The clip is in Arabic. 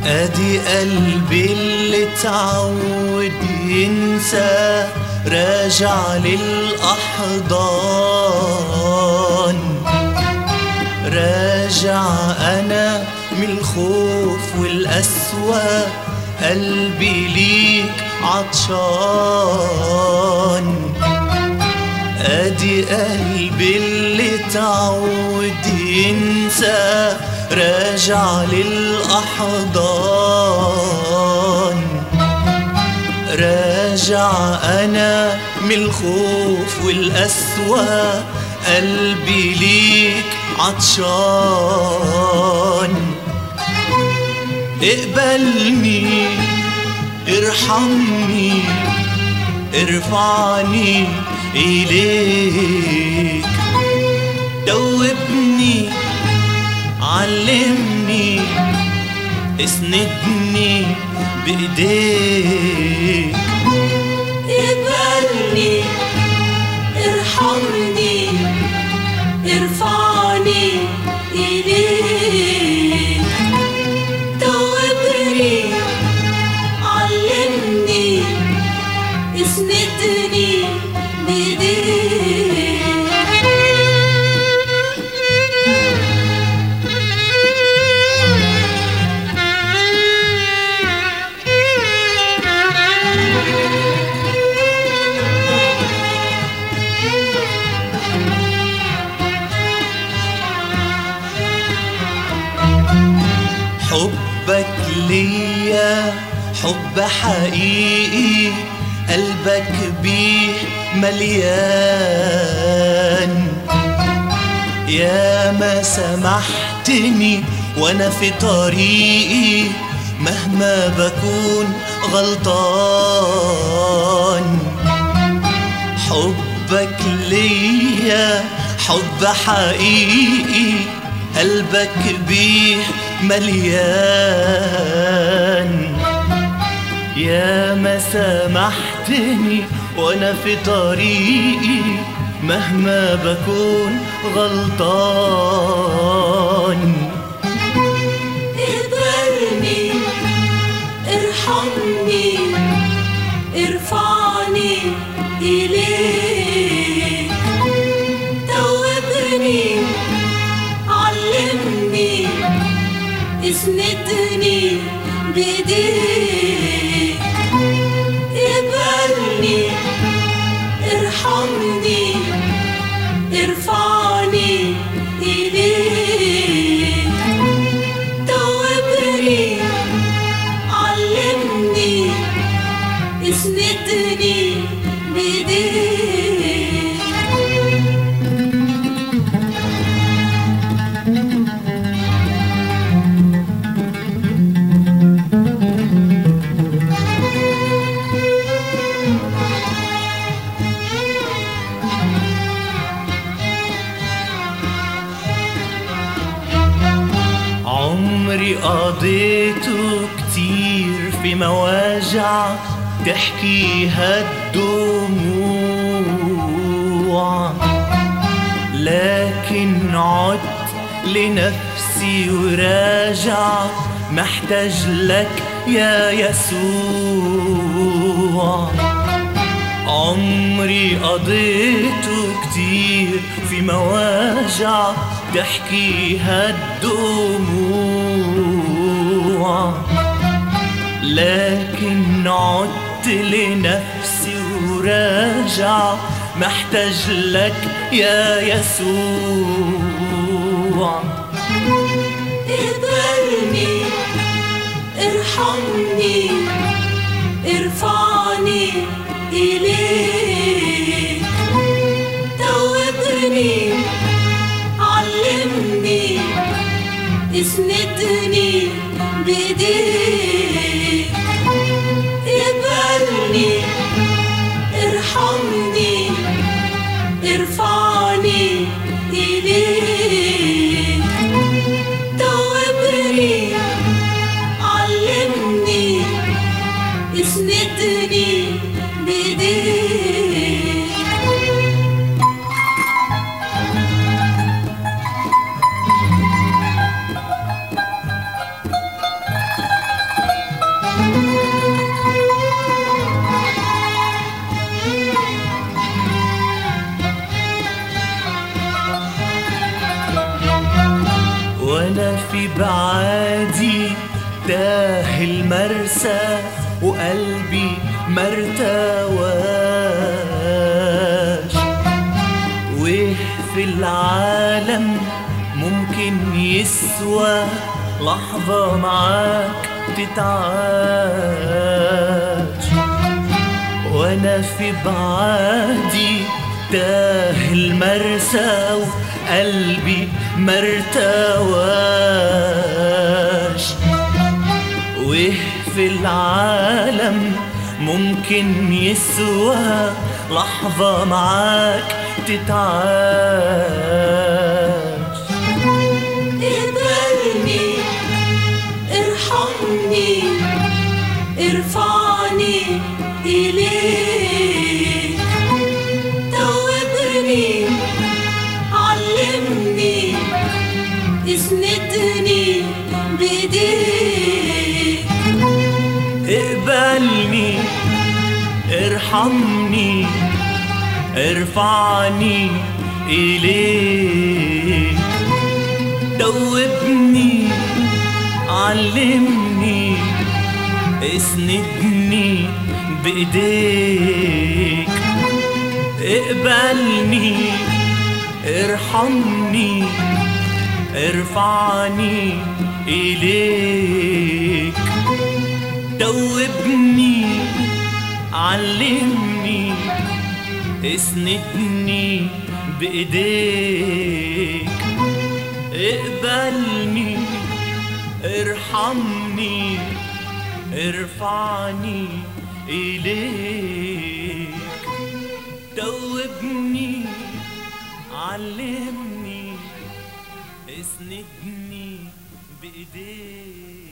ادي قلبي اللي تعود ينسى راجع للأحضان، راجع أنا من الخوف والقسوة، قلبي ليك عطشان. ادي قلبي اللي تعود ينسى راجع للأحضان، راجع أنا من الخوف والقسوة، قلبي ليك عطشان. اقبلني ارحمني ارفعني إليك، دوبني علمني اسندني بإيديك. اقبلني ارحمني ارفعني إليك، دوبني علمني اسندني بإيديك. حبك ليا حب حقيقي، قلبك بيه مليان. يا ما سمحتني وانا في طريقي مهما بكون غلطان. حبك ليا حب حقيقي، قلبك بيه مليان. يا ما سمحتني وانا في طريقي مهما بكون غلطان. اقبلني ارحمني ارفعني إليك، توبني علمني اسندني بإيديك. اقبلني ارحمني ارفعني إليك، توبني علمني اسندني بإيديك. عمري قضيته كتير في مواجع تحكيها الدموع، لكن عدت لنفسي وراجع محتاج لك يا يسوع. عمري قضيته كتير في مواجع تحكيها الدموع، لكن عدت لنفسي وراجع محتاج لك يا يسوع. اقبلني ارحمني ارفعني إليك، توبني علمني اسندني بإيديك. اقبلني ارحمني ارفعني إليك، توبني علمني اسندني بإيديك. بعادي تاه المرسى وقلبي مرتواش. ويه في العالم ممكن يسوى لحظة معاك تتعاش، وانا في بعادي تاه المرسى وقلبي مرتواش. ويه في العالم ممكن يسوى لحظة معاك تتعاش. اقبلني ارحمني ارفعني إليك، توبني علمني اسندني بإيديك. اقبلني ارحمني ارفعني إليك، دوبني علمني اسندني بإيديك. اقبلني ارحمني ارفعني إليك، دوبني علمني اسندني بإيديك. اقبلني ارحمني ارفعني إليك، دوبني علمني اسندني بإيديك.